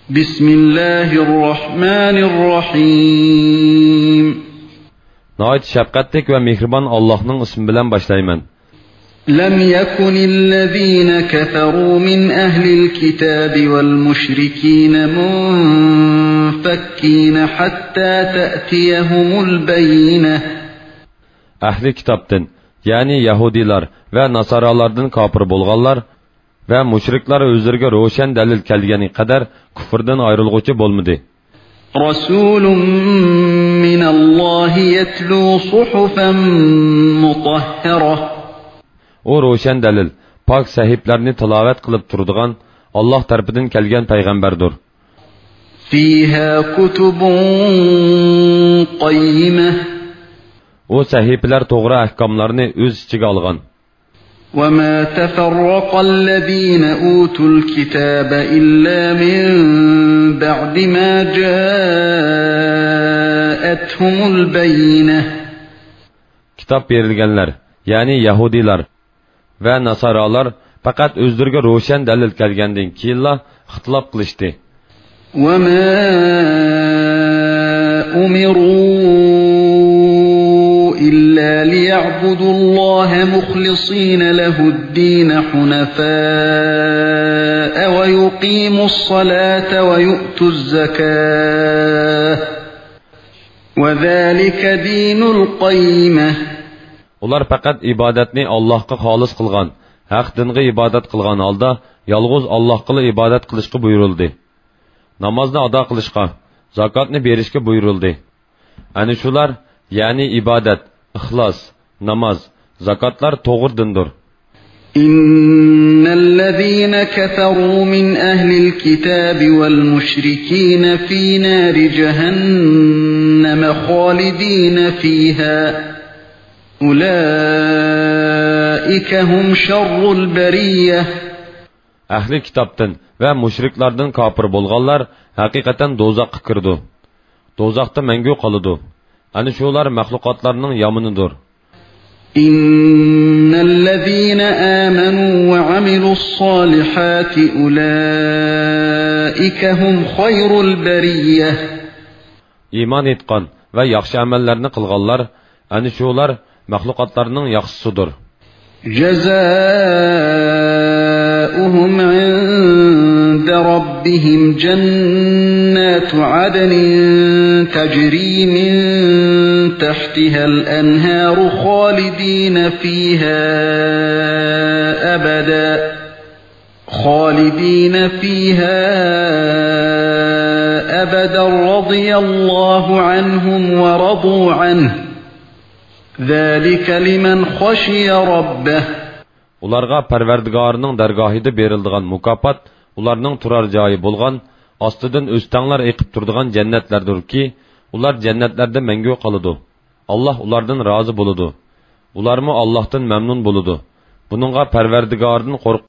Bismillahirrahmanirrahim. Nəhayət şəfqətlik və mehriban Allah'ın ismi bilan başlayman. لم يكن الذين كفروا من أهل الكتاب والمشركين منفكين حتى تأتيهم البينة. Ahli kitaptan, yani Yahudiler ve Nasaralardan kafir bolğanlar ve müşrikler özlerine roşan delil kelgeni kadar küfürden ayrılğıcı bolmadı. رسول من الله يتلو صحفا مطهرة. O roşan delil, pak sahiplerini tilavet kılıp turduğan Allah tarafından kelgen peygamberdir. فيها كتب قيمة. O sahipeler doğru ahkamlarını öz içine algan. وَمَا تَفَرَّقَ الَّذ۪ينَ أُوتُوا الْكِتَابَ إِلَّا مِنْ بَعْدِ مَا جَاءَتْهُمُ الْبَيِّنَةُ. Kitap verilgenler, yani Yahudiler ve Nasaralar fakat özlerine roşan delil kelgenden kiyilla ihtilaf kılıştı. وَمَا أُمِرُوا إِلَّا لِيَعْبُدُوا اللّٰهَ مُخْلِصِينَ لَهُ الدِّينَ حُنَفَاءَ وَيُقِيمُوا الصَّلَاةَ وَيُؤْتُوا الزَّكَاةَ وَذَٰلِكَ دِينُ الْقَيِّمَةِ. Ular fakat ibadetini Allah'a halis kılgan, haq dinge ibadet kılgan halda, yalğız Allah'a ibadet kılışkı buyuruldu. Namazını ada kılışka, zakatını berişke buyuruldu. Ani şular, yani ibadet, ihlas, namaz, zakatlar doğru dindir. İnnellezîne keferû min ehlil kitâbi vel müşrikîne fî nâri cehenneme khâlidîne fîhâ. Ulaike hum şerrul beriyye. Ahli kitaptan ve müşriklardan kafir bolğanlar hakikaten dozaqqa kirdi. Dozaqda mengü qalıdı. Ani şular mahlukatlarının yamınıdır. İnnellezîne âmenû ve amilussâlihâti ulaike hum hayrul beriyye. İman etqan ve yaxşı amellerini qılğanlar, ani şular mahlukatlarının yaxşısıdır. جزاؤهم عند ربهم جنات عدن تجري من تحتها الأنهار خالدين فيها أبدا رضي الله عنهم ورضوا عنه ذَٰلِكَ لِمَنْ خَشِيَ رَبَّهُ. Ularga Parvardigarının dergahida berildiğin mukafat, ularning turar joyi bo'lgan, ostidan o'stanglar eqib turadigan jannatlardir ki, ular jannatlarda mangu qoladi. Allah ulardan rozi bo'ladi. Ularmi Allohdan mamnun bo'ladi. Buningga Parvardigardan qo'rq